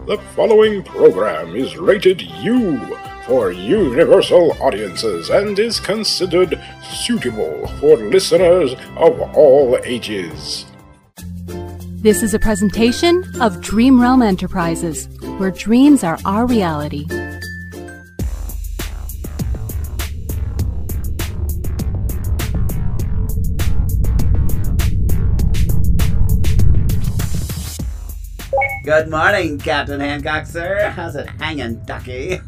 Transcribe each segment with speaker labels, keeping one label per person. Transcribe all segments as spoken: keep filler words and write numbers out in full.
Speaker 1: The following program is rated U for universal audiences and is considered suitable for listeners of all ages.
Speaker 2: This is a presentation of Dream Realm Enterprises, where dreams are our reality.
Speaker 3: Good morning, Captain Hancock, sir. How's it hanging, ducky?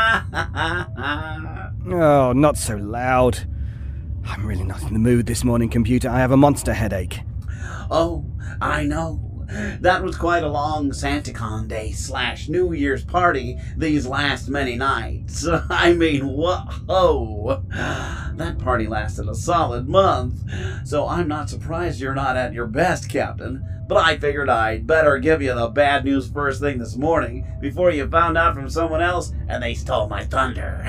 Speaker 4: Oh, not so loud. I'm really not in the mood this morning, computer. I have a monster headache.
Speaker 3: Oh, I know. That was quite a long SantaCon Day slash New Year's party these last many nights. I mean, whoa! That party lasted a solid month, so I'm not surprised you're not at your best, Captain. But I figured I'd better give you the bad news first thing this morning before you found out from someone else and they stole my thunder.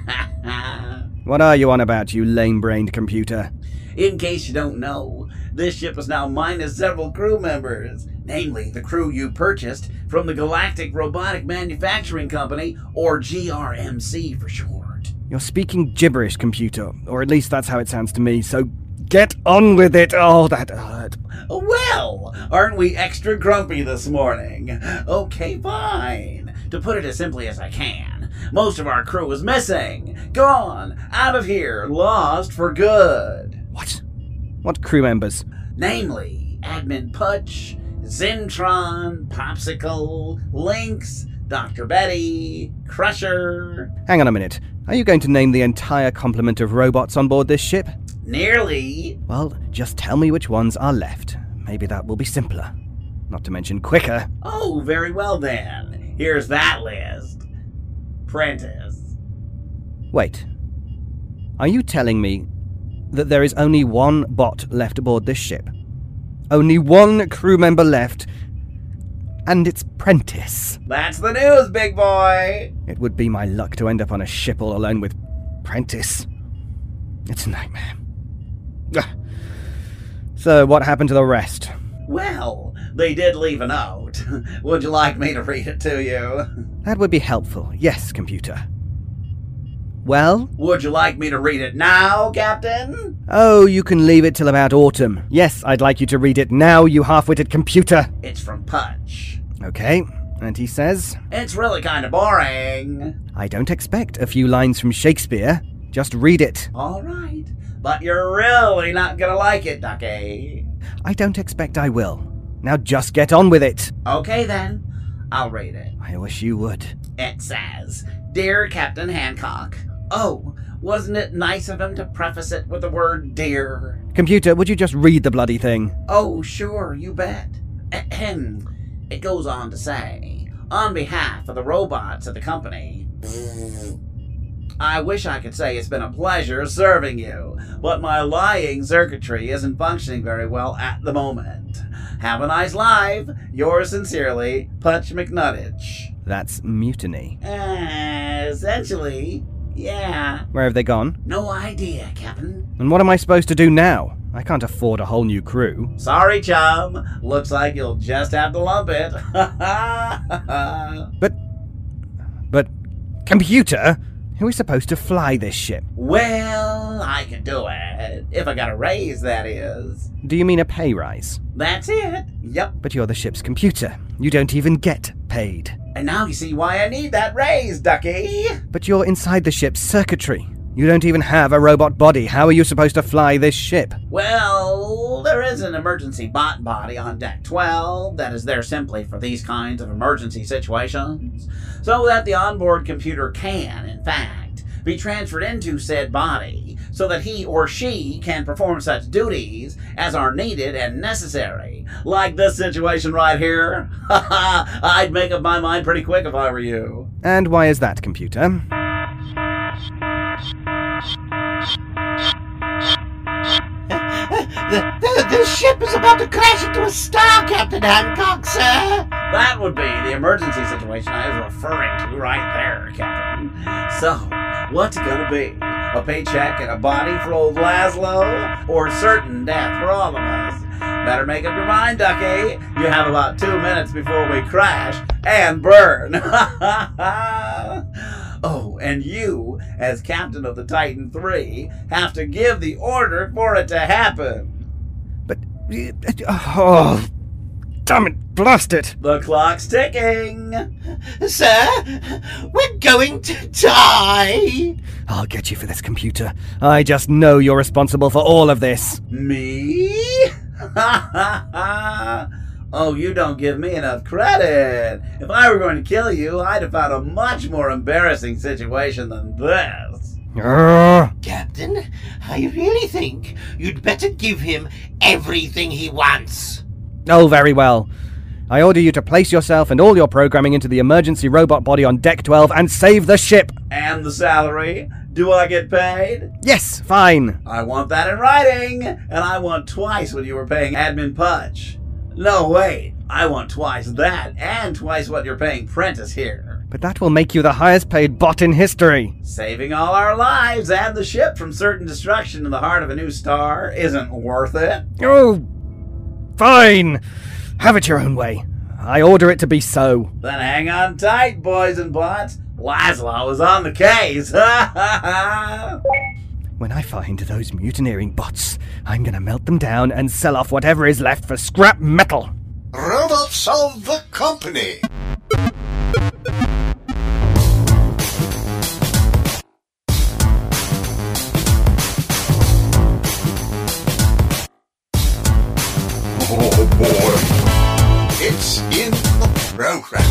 Speaker 4: What are you on about, you lame-brained computer?
Speaker 3: In case you don't know, this ship is now minus several crew members, namely the crew you purchased from the Galactic Robotic Manufacturing Company, or G R M C for short.
Speaker 4: You're speaking gibberish, computer, or at least that's how it sounds to me, so get on with it! Oh, that hurt.
Speaker 3: Well, aren't we extra grumpy this morning? Okay, fine. To put it as simply as I can, most of our crew is missing, gone, out of here, lost for good.
Speaker 4: What? What crew members?
Speaker 3: Namely, Admin Putch, Zentron, Popsicle, Lynx, Doctor Betty, Crusher...
Speaker 4: Hang on a minute. Are you going to name the entire complement of robots on board this ship?
Speaker 3: Nearly.
Speaker 4: Well, just tell me which ones are left. Maybe that will be simpler. Not to mention quicker.
Speaker 3: Oh, very well then. Here's that list. Prentice.
Speaker 4: Wait. Are you telling me that there is only one bot left aboard this ship? Only one crew member left, and it's Prentice.
Speaker 3: That's the news, big boy.
Speaker 4: It would be my luck to end up on a ship all alone with Prentice. It's a nightmare. Ugh. So, what happened to the rest?
Speaker 3: Well, they did leave a note. Would you like me to read it to you?
Speaker 4: That would be helpful. Yes, computer. Well?
Speaker 3: Would you like me to read it now, Captain?
Speaker 4: Oh, you can leave it till about autumn. Yes, I'd like you to read it now, you half-witted computer.
Speaker 3: It's from Putch.
Speaker 4: Okay, and he says...
Speaker 3: It's really kind of boring.
Speaker 4: I don't expect a few lines from Shakespeare. Just read it.
Speaker 3: All right, but you're really not gonna like it, Ducky.
Speaker 4: I don't expect I will. Now just get on with it.
Speaker 3: Okay then, I'll read it.
Speaker 4: I wish you would.
Speaker 3: It says, Dear Captain Hancock. Oh, wasn't it nice of him to preface it with the word dear?
Speaker 4: Computer, would you just read the bloody thing?
Speaker 3: Oh, sure, you bet. Ahem. It goes on to say, on behalf of the robots of the company, I wish I could say it's been a pleasure serving you, but my lying circuitry isn't functioning very well at the moment. Have a nice life. Yours sincerely, Putch McNuttich.
Speaker 4: That's mutiny.
Speaker 3: Uh, essentially, yeah.
Speaker 4: Where have they gone?
Speaker 3: No idea, Captain.
Speaker 4: And what am I supposed to do now? I can't afford a whole new crew.
Speaker 3: Sorry, chum. Looks like you'll just have to lump it.
Speaker 4: but... But... Computer? Who is supposed to fly this ship?
Speaker 3: Well, I can do it. If I got a raise, that is.
Speaker 4: Do you mean a pay rise?
Speaker 3: That's it. Yep.
Speaker 4: But you're the ship's computer. You don't even get paid.
Speaker 3: And now you see why I need that raise, Ducky.
Speaker 4: But you're inside the ship's circuitry. You don't even have a robot body. How are you supposed to fly this ship?
Speaker 3: Well, there is an emergency bot body on Deck twelve that is there simply for these kinds of emergency situations, so that the onboard computer can, in fact, be transferred into said body, so that he or she can perform such duties as are needed and necessary. Like this situation right here. Haha, I'd make up my mind pretty quick if I were you.
Speaker 4: And why is that, computer?
Speaker 5: The, the, this ship is about to crash into a star, Captain Hancock, sir.
Speaker 3: That would be the emergency situation I was referring to right there, Captain. So, what's it gonna be? A paycheck and a body for old Laszlo? Or certain death for all of us? Better make up your mind, Ducky. You have about two minutes before we crash and burn. Oh, and you, as captain of the Titan three, have to give the order for it to happen.
Speaker 4: But... Oh... Damn it, blast it!
Speaker 3: The clock's ticking.
Speaker 5: Sir, we're going to die.
Speaker 4: I'll get you for this, computer. I just know you're responsible for all of this.
Speaker 3: Me? Oh, you don't give me enough credit. If I were going to kill you, I'd have found a much more embarrassing situation than this.
Speaker 4: Urgh.
Speaker 5: Captain, I really think you'd better give him everything he wants.
Speaker 4: Oh, very well. I order you to place yourself and all your programming into the emergency robot body on Deck twelve and save the ship!
Speaker 3: And the salary? Do I get paid?
Speaker 4: Yes, fine.
Speaker 3: I want that in writing, and I want twice what you were paying Admin Putch. No, wait, I want twice that, and twice what you're paying Prentice here.
Speaker 4: But that will make you the highest paid bot in history.
Speaker 3: Saving all our lives and the ship from certain destruction in the heart of a new star isn't worth it.
Speaker 4: Oh, fine. Have it your own way. I order it to be so.
Speaker 3: Then hang on tight, boys and bots. Laszlo is on the case.
Speaker 4: When I find those mutineering bots, I'm gonna melt them down and sell off whatever is left for scrap metal.
Speaker 6: Robots of the company.
Speaker 1: Oh boy.
Speaker 6: It's in the program.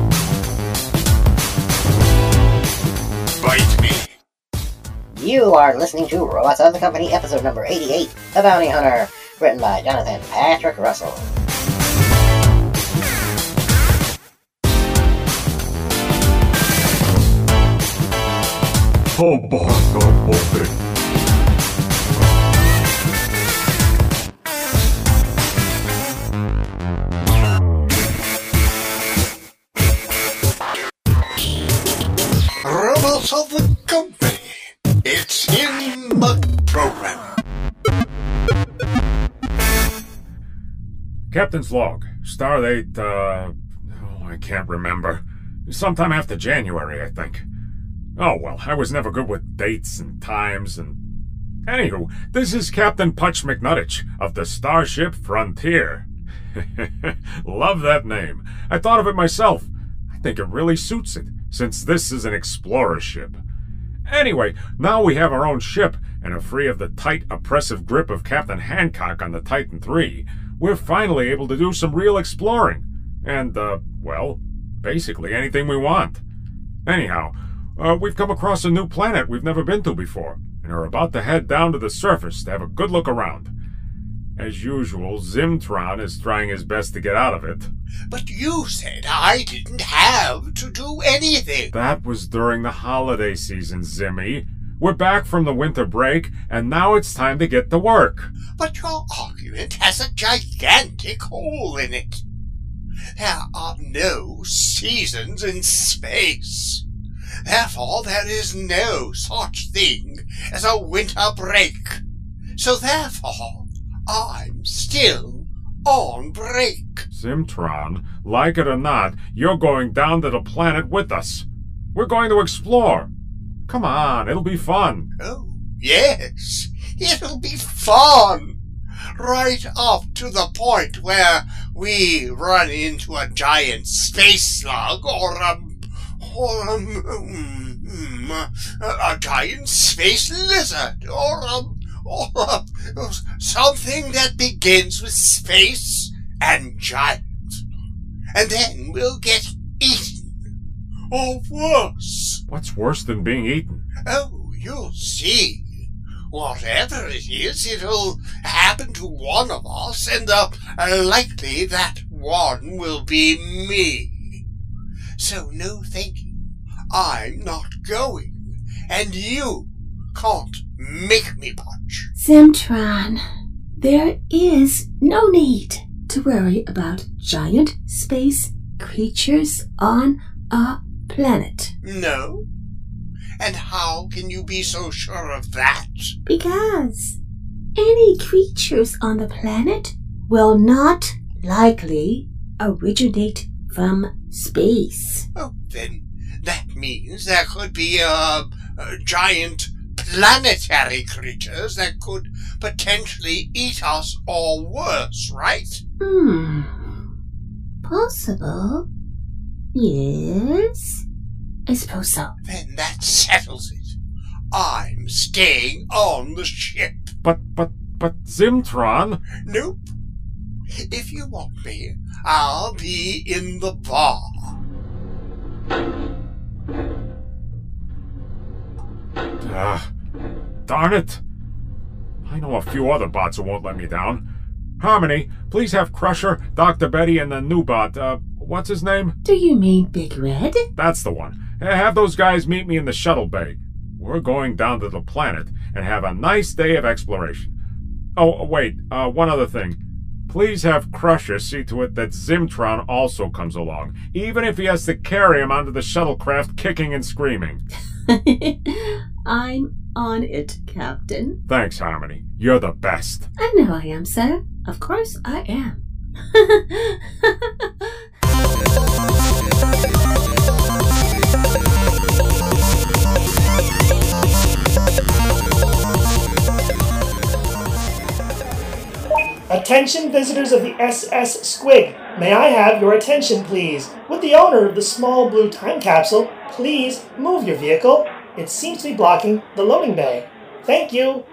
Speaker 6: Bite me.
Speaker 7: You are listening to Robots of the Company, episode number eighty-eight, The Bounty Hunter, written by Jonathan Patrick Russell.
Speaker 1: Oh boy, oh boy.
Speaker 6: Robots of the company. It's in the program.
Speaker 1: Captain's log. Stardate, uh... oh, I can't remember. Sometime after January, I think. Oh, well, I was never good with dates and times and... Anywho, this is Captain Putch McNuttich of the Starship Frontier. Love that name. I thought of it myself. I think it really suits it, since this is an explorer ship. Anyway, now we have our own ship, and are free of the tight, oppressive grip of Captain Hancock on the Titan three. We're finally able to do some real exploring. And, uh, well, basically anything we want. Anyhow, uh, we've come across a new planet we've never been to before, and are about to head down to the surface to have a good look around. As usual, Zimtron is trying his best to get out of it.
Speaker 6: But you said I didn't have to do anything.
Speaker 1: That was during the holiday season, Zimmy. We're back from the winter break, and now it's time to get to work.
Speaker 6: But your argument has a gigantic hole in it. There are no seasons in space. Therefore, there is no such thing as a winter break. So therefore, I'm still on break.
Speaker 1: Zimtron, like it or not, you're going down to the planet with us. We're going to explore. Come on, it'll be fun.
Speaker 6: Oh, yes, it'll be fun. Right up to the point where we run into a giant space slug or a, or a, um, a, a giant space lizard or a, or a, something that begins with space and giant. And then we'll get eaten. Or worse.
Speaker 1: What's worse than being eaten?
Speaker 6: Oh, you'll see. Whatever it is, it'll happen to one of us, and uh, likely that one will be me. So no thank you. I'm not going, and you can't make me punch.
Speaker 8: Zimtron, there is no need to worry about giant space creatures on a planet.
Speaker 6: No? And how can you be so sure of that?
Speaker 8: Because any creatures on the planet will not likely originate from space.
Speaker 6: Oh, then that means there could be uh, uh, giant planetary creatures that could potentially eat us or worse, right?
Speaker 8: Hmm. Possible. Yes. I suppose so.
Speaker 6: Then that settles it. I'm staying on the ship.
Speaker 1: But, but, but Zimtron...
Speaker 6: Nope. If you want me, I'll be in the bar.
Speaker 1: Ah, darn it. I know a few other bots who won't let me down. Harmony, please have Crusher, Doctor Betty, and the new bot, uh, what's his name?
Speaker 8: Do you mean Big Red?
Speaker 1: That's the one. Have those guys meet me in the shuttle bay. We're going down to the planet and have a nice day of exploration. Oh, wait, uh, one other thing. Please have Crusher see to it that Zimtron also comes along, even if he has to carry him onto the shuttlecraft kicking and screaming.
Speaker 8: I'm on it, Captain.
Speaker 1: Thanks, Harmony. You're the best.
Speaker 8: I know I am, sir. Of course I am.
Speaker 9: Attention visitors of the S S Squig. May I have your attention, please? Would the owner of the small blue time capsule please move your vehicle? It seems to be blocking the loading bay. Thank you.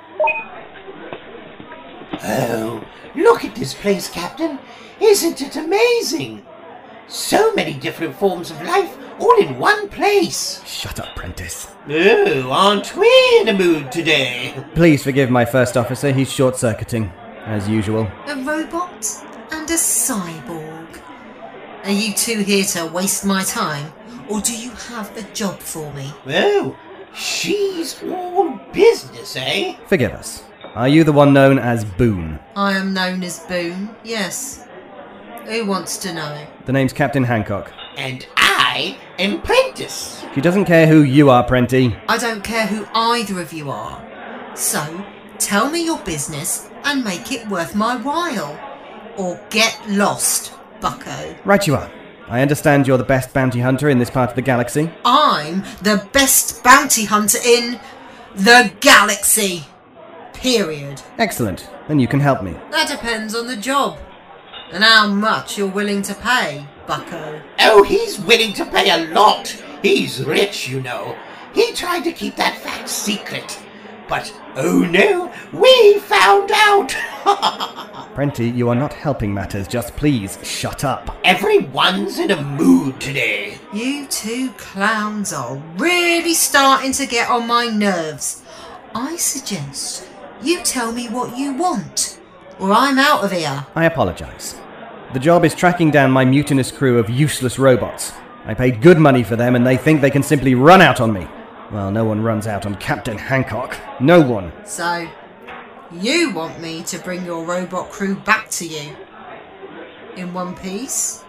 Speaker 5: Oh, look at this place, Captain. Isn't it amazing? So many different forms of life all in one place.
Speaker 4: Shut up, Prentice.
Speaker 5: Oh, aren't we in a mood today?
Speaker 4: Please forgive my first officer, he's short-circuiting, as usual.
Speaker 10: A robot and a cyborg. Are you two here to waste my time, or do you have a job for me?
Speaker 5: Oh, she's all business, eh?
Speaker 4: Forgive us. Are you the one known as Boone?
Speaker 10: I am known as Boone, yes. Who wants to know?
Speaker 4: The name's Captain Hancock.
Speaker 5: And I am Prentice.
Speaker 4: She doesn't care who you are, Prenty.
Speaker 10: I don't care who either of you are. So, tell me your business and make it worth my while. Or get lost, bucko.
Speaker 4: Right you are. I understand you're the best bounty hunter in this part of the galaxy.
Speaker 10: I'm the best bounty hunter in the galaxy. Period.
Speaker 4: Excellent. Then you can help me.
Speaker 10: That depends on the job. And how much you're willing to pay, bucko.
Speaker 5: Oh, he's willing to pay a lot. He's rich, you know. He tried to keep that fact secret. But, oh no, we found out!
Speaker 4: Prenty, you are not helping matters. Just please, shut up.
Speaker 5: Everyone's in a mood today.
Speaker 10: You two clowns are really starting to get on my nerves. I suggest you tell me what you want, or I'm out of here.
Speaker 4: I apologize. The job is tracking down my mutinous crew of useless robots. I paid good money for them, and they think they can simply run out on me. Well, no one runs out on Captain Hancock. No one.
Speaker 10: So, you want me to bring your robot crew back to you? In one piece?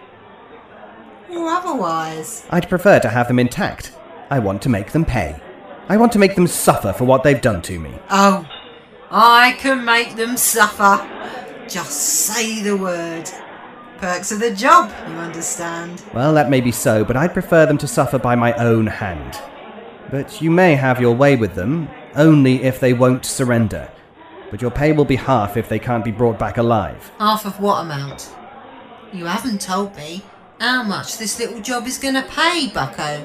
Speaker 10: Or otherwise?
Speaker 4: I'd prefer to have them intact. I want to make them pay. I want to make them suffer for what they've done to me.
Speaker 10: Oh, I can make them suffer. Just say the word. Perks of the job, you understand.
Speaker 4: Well, that may be so, but I'd prefer them to suffer by my own hand. But you may have your way with them, only if they won't surrender. But your pay will be half if they can't be brought back alive.
Speaker 10: Half of what amount? You haven't told me how much this little job is going to pay, bucko.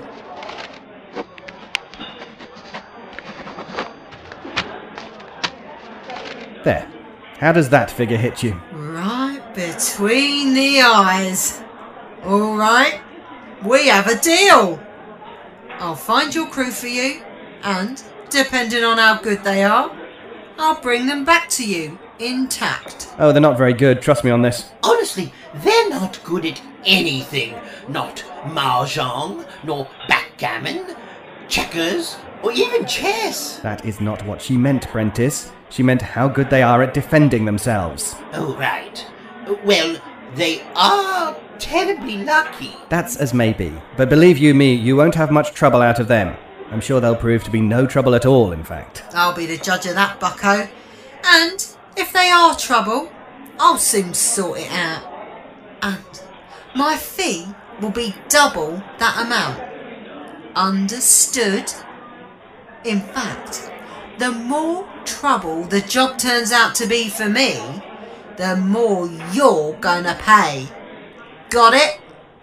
Speaker 4: There. How does that figure hit you?
Speaker 10: Right between the eyes. All right, we have a deal. I'll find your crew for you, and, depending on how good they are, I'll bring them back to you, intact.
Speaker 4: Oh, they're not very good, trust me on this.
Speaker 5: Honestly, they're not good at anything. Not mahjong, nor backgammon, checkers, or even chess.
Speaker 4: That is not what she meant, Prentice. She meant how good they are at defending themselves.
Speaker 5: Oh, right. Well, they are terribly lucky.
Speaker 4: That's as may be. But believe you me, you won't have much trouble out of them. I'm sure they'll prove to be no trouble at all, in fact.
Speaker 10: I'll be the judge of that, bucko. And if they are trouble, I'll soon sort it out. And my fee will be double that amount. Understood? In fact, the more trouble the job turns out to be for me, the more you're gonna pay. Got it?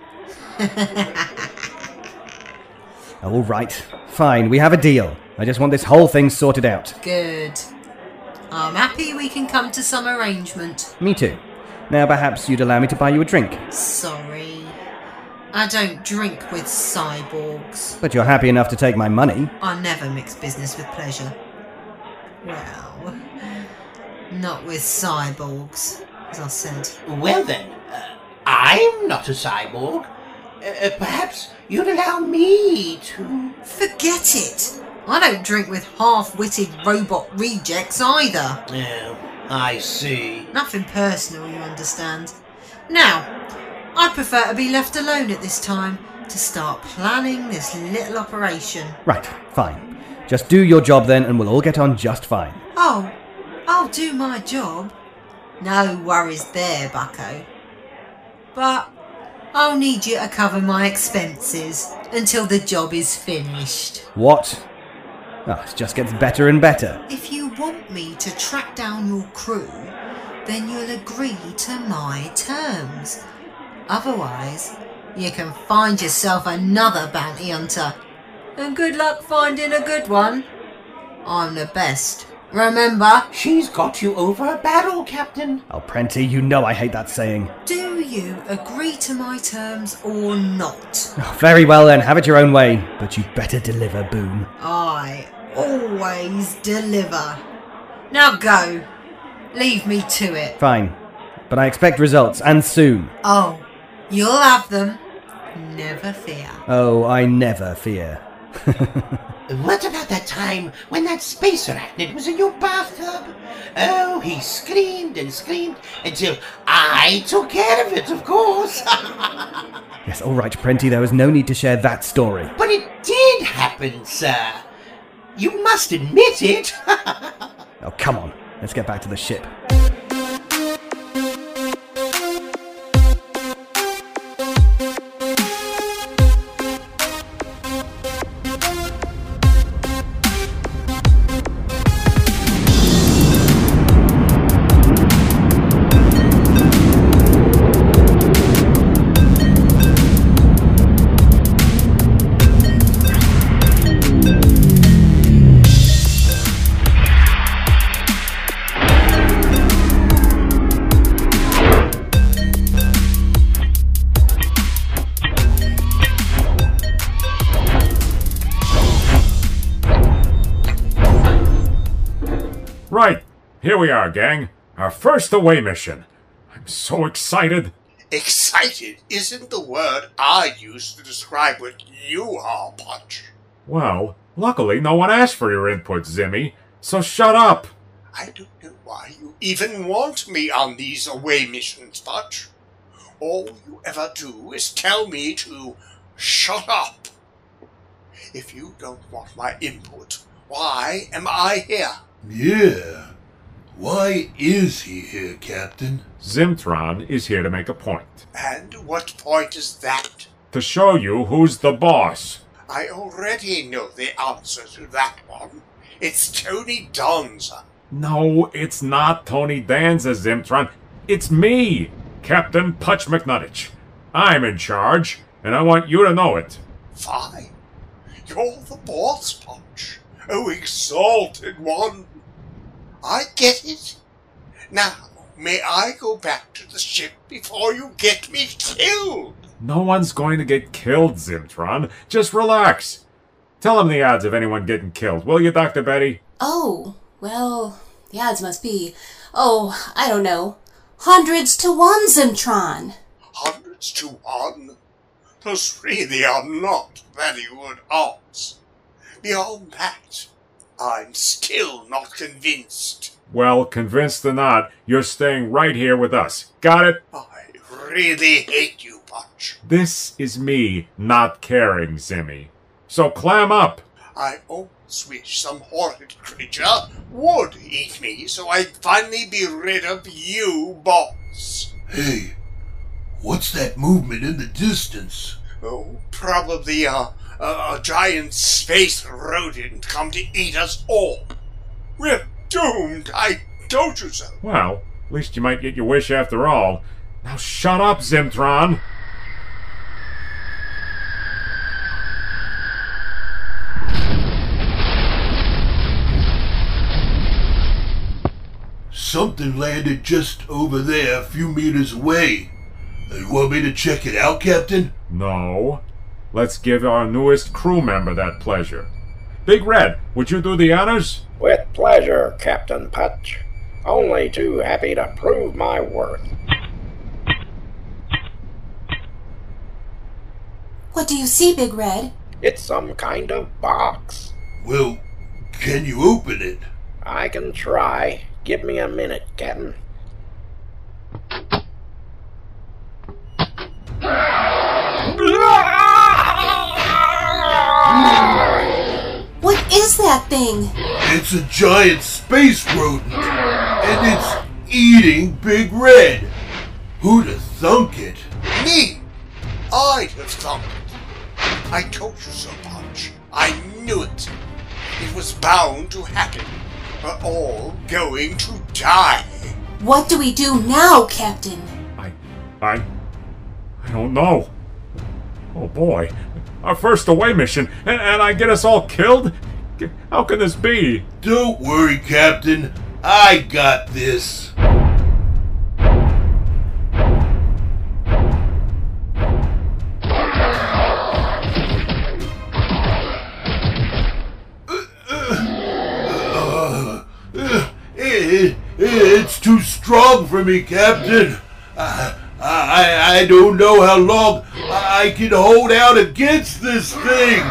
Speaker 4: All right, fine, we have a deal. I just want this whole thing sorted out.
Speaker 10: Good. I'm happy we can come to some arrangement.
Speaker 4: Me too. Now perhaps you'd allow me to buy you a drink.
Speaker 10: Sorry. I don't drink with cyborgs.
Speaker 4: But you're happy enough to take my money.
Speaker 10: I never mix business with pleasure. Well, not with cyborgs, as I said.
Speaker 5: Well then, uh, I'm not a cyborg. Uh, perhaps you'd allow me to...
Speaker 10: Forget it! I don't drink with half-witted robot rejects either.
Speaker 5: Oh, I see.
Speaker 10: Nothing personal, you understand. Now, I prefer to be left alone at this time to start planning this little operation.
Speaker 4: Right, fine. Just do your job then and we'll all get on just fine.
Speaker 10: Oh, I'll do my job. No worries there, bucko. But I'll need you to cover my expenses until the job is finished.
Speaker 4: What? Oh, it just gets better and better.
Speaker 10: If you want me to track down your crew, then you'll agree to my terms. Otherwise, you can find yourself another bounty hunter. And good luck finding a good one. I'm the best. Remember?
Speaker 5: She's got you over a barrel, Captain.
Speaker 4: Oh, Prenty, you know I hate that saying.
Speaker 10: Do you agree to my terms or not?
Speaker 4: Oh, very well then, have it your own way. But you'd better deliver, Boom.
Speaker 10: I always deliver. Now go. Leave me to it.
Speaker 4: Fine. But I expect results, and soon.
Speaker 10: Oh, you'll have them. Never fear.
Speaker 4: Oh, I never fear.
Speaker 5: What about that time when that space arachnid was in your bathtub? Oh, he screamed and screamed until I took care of it, of course.
Speaker 4: Yes, all right, Prenty, there was no need to share that story.
Speaker 5: But it did happen, sir. You must admit it.
Speaker 4: Oh, come on. Let's get back to the ship.
Speaker 1: Right, here we are, gang. Our first away mission. I'm so excited.
Speaker 6: Excited isn't the word I use to describe what you are, Punch.
Speaker 1: Well, luckily no one asked for your input, Zimmy, so shut up.
Speaker 6: I don't know why you even want me on these away missions, Punch. All you ever do is tell me to shut up. If you don't want my input, why am I here?
Speaker 11: Yeah. Why is he here, Captain?
Speaker 1: Zimtron is here to make a point.
Speaker 6: And what point is that?
Speaker 1: To show you who's the boss.
Speaker 6: I already know the answer to that one. It's Tony Danza.
Speaker 1: No, it's not Tony Danza, Zimtron. It's me, Captain Putch McNuttich. I'm in charge, and I want you to know it.
Speaker 6: Fine. You're the boss, Punch. Oh, exalted one. I get it. Now, may I go back to the ship before you get me killed?
Speaker 1: No one's going to get killed, Zimtron. Just relax. Tell him the odds of anyone getting killed, will you, Doctor Betty?
Speaker 12: Oh, well, the odds must be, oh, I don't know, hundreds to one, Zimtron.
Speaker 6: Hundreds to one? Those really are not very good odds. Beyond that, I'm still not convinced.
Speaker 1: Well, convinced or not, you're staying right here with us. Got it?
Speaker 6: I really hate you, Punch.
Speaker 1: This is me not caring, Zimmy. So clam up.
Speaker 6: I always wish some horrid creature would eat me so I'd finally be rid of you, boss.
Speaker 11: Hey, what's that movement in the distance?
Speaker 6: Oh, probably uh, a, a giant space rodent come to eat us all. We're doomed, I told you so.
Speaker 1: Well, at least you might get your wish after all. Now shut up, Zimtron.
Speaker 11: Something landed just over there a few meters away. You want me to check it out, Captain?
Speaker 1: No. Let's give our newest crew member that pleasure. Big Red, would you do the honors?
Speaker 13: With pleasure, Captain Putch. Only too happy to prove my worth.
Speaker 12: What do you see, Big Red?
Speaker 13: It's some kind of box.
Speaker 11: Well, can you open it?
Speaker 13: I can try. Give me a minute, Captain.
Speaker 12: What is that thing?
Speaker 11: It's a giant space rodent, and it's eating Big Red. Who'd have thunk it?
Speaker 6: Me! I'd have thunk it. I told you so, Punch. I knew it. It was bound to happen. We're all going to die.
Speaker 12: What do we do now, Captain?
Speaker 1: I... I... I don't know. Oh boy. Our first away mission, and, and I get us all killed? How can this be?
Speaker 11: Don't worry, Captain. I got this. It, it's too strong for me, Captain. I, I, I don't know how long I can hold out against this thing.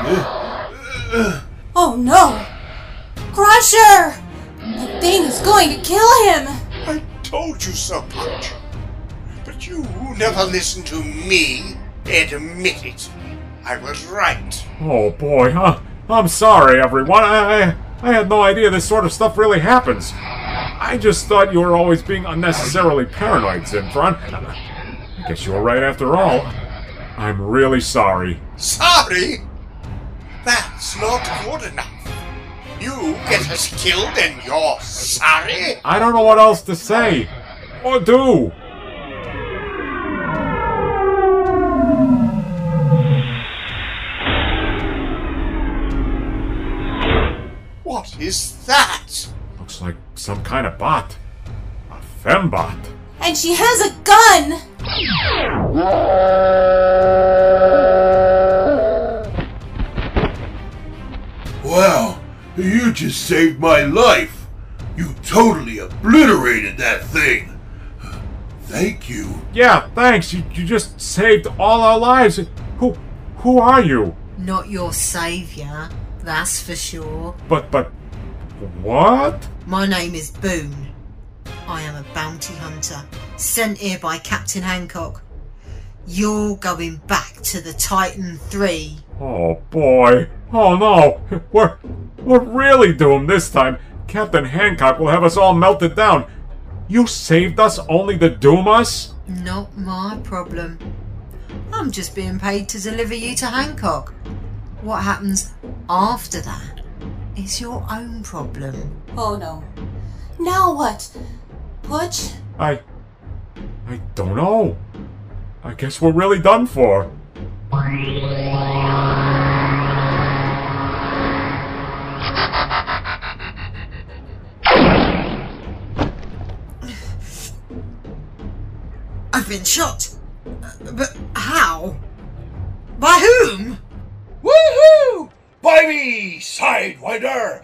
Speaker 12: Oh no! Crusher! The thing is going to kill him!
Speaker 6: I told you so, Punch. But you never listened to me. Admit it. I was right.
Speaker 1: Oh boy, huh? I'm sorry, everyone. I, I, I had no idea this sort of stuff really happens. I just thought you were always being unnecessarily paranoid, Zimtron. I guess you were right after all. I'm really sorry.
Speaker 6: Sorry? That's not good enough. You get us killed and you're sorry?
Speaker 1: I don't know what else to say. Or do.
Speaker 6: What is that?
Speaker 1: Looks like some kind of bot. A fembot.
Speaker 12: And she has a gun!
Speaker 11: Wow, you just saved my life. You totally obliterated that thing. Thank you.
Speaker 1: Yeah, thanks. You, you just saved all our lives. Who who are you?
Speaker 10: Not your saviour, that's for sure.
Speaker 1: But, but, what?
Speaker 10: My name is Boone. I am a bounty hunter, sent here by Captain Hancock. You're going back to the Titan three.
Speaker 1: Oh boy. Oh no. We're, we're really doomed this time. Captain Hancock will have us all melted down. You saved us only to doom us?
Speaker 10: Not my problem. I'm just being paid to deliver you to Hancock. What happens after that is your own problem.
Speaker 12: Oh no. Now what? Putch?
Speaker 1: I... I don't know. I guess we're really done for.
Speaker 10: I've been shot. Uh, but how? By whom?
Speaker 11: Woohoo! By me, Sidewinder!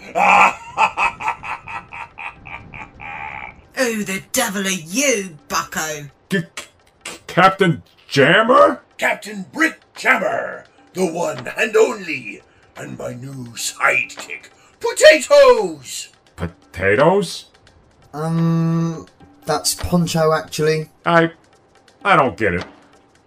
Speaker 10: Who the devil are you, bucko?
Speaker 1: C- C- Captain Jammer?
Speaker 11: Captain Brick Jammer, the one and only, and my new sidekick, Potatoes!
Speaker 1: Potatoes?
Speaker 14: Um, that's Poncho, actually.
Speaker 1: I... I don't get it.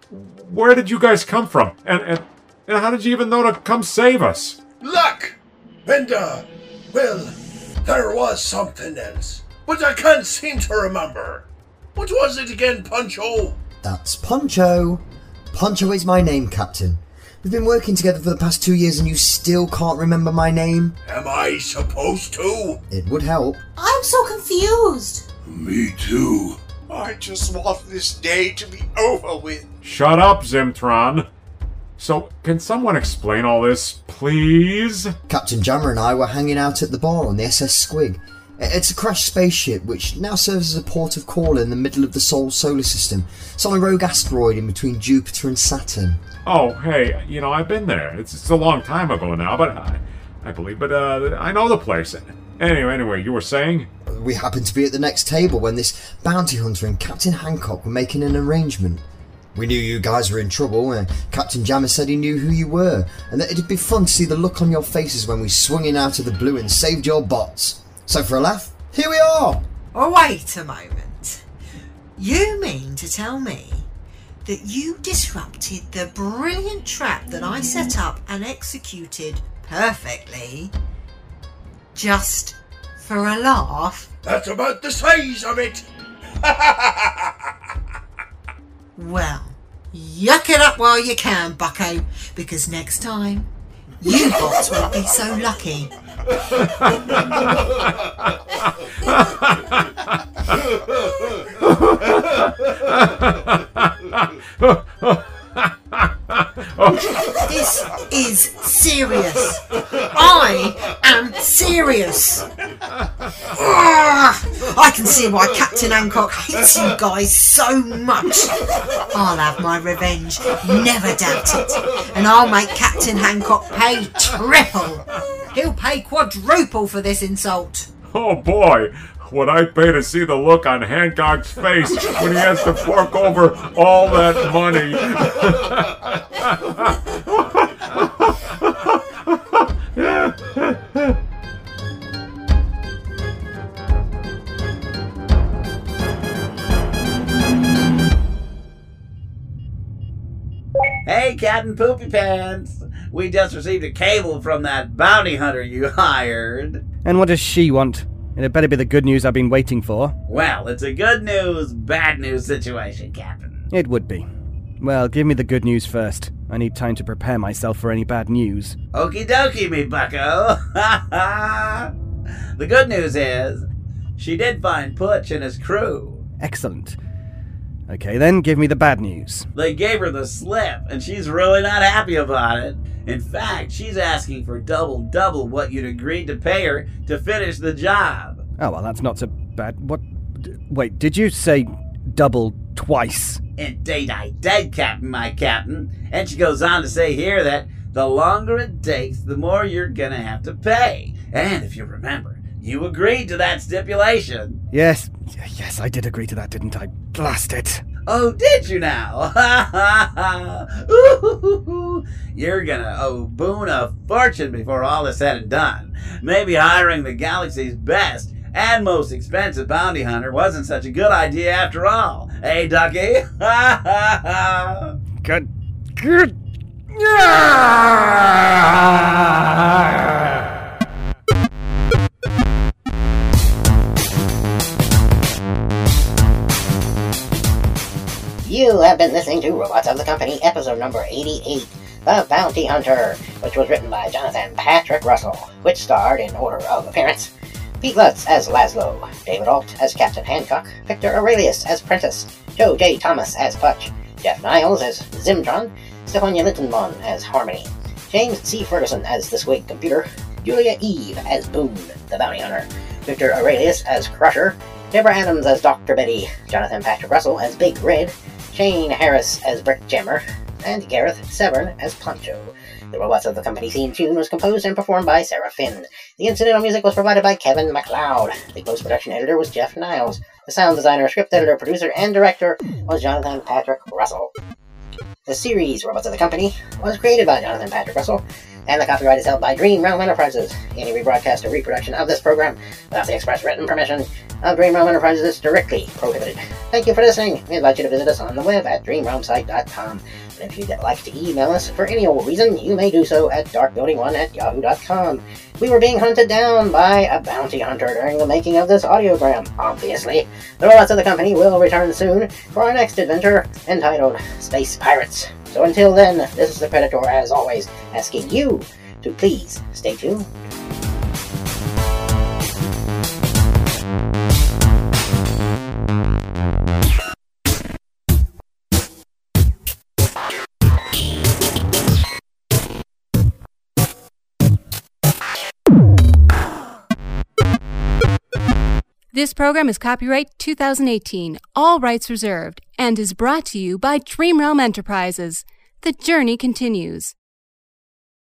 Speaker 1: Where did you guys come from? And, and, and how did you even know to come save us?
Speaker 11: Luck! And, uh, well, there was something else, but I can't seem to remember. What was it again, Poncho?
Speaker 14: That's Poncho. Poncho is my name, Captain. We've been working together for the past two years and you still can't remember my name?
Speaker 11: Am I supposed to?
Speaker 14: It would help.
Speaker 12: I'm so confused.
Speaker 11: Me too.
Speaker 6: I just want this day to be over with.
Speaker 1: Shut up, Zimtron. So, can someone explain all this, please?
Speaker 14: Captain Jammer and I were hanging out at the bar on the S S Squig. It's a crashed spaceship which now serves as a port of call in the middle of the Sol solar system. It's on a rogue asteroid in between Jupiter and Saturn.
Speaker 1: Oh, hey, you know, I've been there. It's, it's a long time ago now, but I, I believe, but uh, I know the place. Anyway, anyway, you were saying?
Speaker 14: We happened to be at the next table when this bounty hunter and Captain Hancock were making an arrangement. We knew you guys were in trouble, and Captain Jammer said he knew who you were, and that it'd be fun to see the look on your faces when we swung in out of the blue and saved your bots. So for a laugh, here we are!
Speaker 10: Oh, wait a moment. You mean to tell me that you disrupted the brilliant trap that I set up and executed perfectly just for a laugh?
Speaker 11: That's about the size of it!
Speaker 10: Well, yuck it up while you can, bucko, because next time, you bots won't be so lucky. This is serious. I am serious. Ugh, I can see why Captain Hancock hates you guys so much. I'll have my revenge, never doubt it. And I'll make Captain Hancock pay triple. He'll pay quadruple for this insult.
Speaker 1: Oh boy, would I pay to see the look on Hancock's face when he has to fork over all that money.
Speaker 3: Hey, Captain Poopy Pants! We just received a cable from that bounty hunter you hired.
Speaker 4: And what does she want? It better be the good news I've been waiting for.
Speaker 3: Well, it's a good news, bad news situation, Captain.
Speaker 4: It would be. Well, give me the good news first. I need time to prepare myself for any bad news.
Speaker 3: Okie dokie, me bucko. The good news is, she did find Putch and his crew.
Speaker 4: Excellent. Okay then, give me the bad news.
Speaker 3: They gave her the slip, and she's really not happy about it. In fact, she's asking for double double what you'd agreed to pay her to finish the job.
Speaker 4: Oh, well, that's not so bad. What? D- wait, did you say double twice?
Speaker 3: Indeed I did, Captain, my Captain. And she goes on to say here that the longer it takes, the more you're gonna have to pay. And if you remember, you agreed to that stipulation.
Speaker 4: Yes, yes, I did agree to that, didn't I? Blast it.
Speaker 3: Oh, did you now? Ha ha ha! Ooh, you're gonna owe Boone a fortune before all is said and done. Maybe hiring the galaxy's best and most expensive bounty hunter wasn't such a good idea after all. Hey, Ducky? Ha ha ha!
Speaker 4: Good. Good. Yeah!
Speaker 7: You have been listening to Robots of the Company, episode number eighty-eight, The Bounty Hunter, which was written by Jonathan Patrick Russell, which starred, in order of appearance, Pete Lutz as Laszlo, David Alt as Captain Hancock, Victor Aurelius as Prentice, Joe J. Thomas as Putch, Jeff Niles as Zimtron, Stefania Littenbaum as Harmony, James C. Ferguson as the Swig Computer, Julia Eve as Boone, the Bounty Hunter, Victor Aurelius as Crusher, Deborah Adams as Doctor Betty, Jonathan Patrick Russell as Big Red, Shane Harris as Brick Jammer, and Gareth Severn as Poncho. The Robots of the Company theme tune was composed and performed by Sarah Finn. The incidental music was provided by Kevin MacLeod. The post-production editor was Jeff Niles. The sound designer, script editor, producer, and director was Jonathan Patrick Russell. The series, Robots of the Company, was created by Jonathan Patrick Russell, and the copyright is held by Dream Realm Enterprises. Any rebroadcast or reproduction of this program without the express written permission of Dream Realm Enterprises is strictly prohibited. Thank you for listening. We invite you to visit us on the web at dream realm site dot com. If you'd like to email us for any old reason, you may do so at dark building one at yahoo dot com. We were being hunted down by a bounty hunter during the making of this audiogram, obviously. The robots of the company will return soon for our next adventure, entitled Space Pirates. So until then, this is the Predator, as always, asking you to please stay tuned.
Speaker 2: This program is copyright two thousand eighteen, all rights reserved, and is brought to you by Dream Realm Enterprises. The journey continues.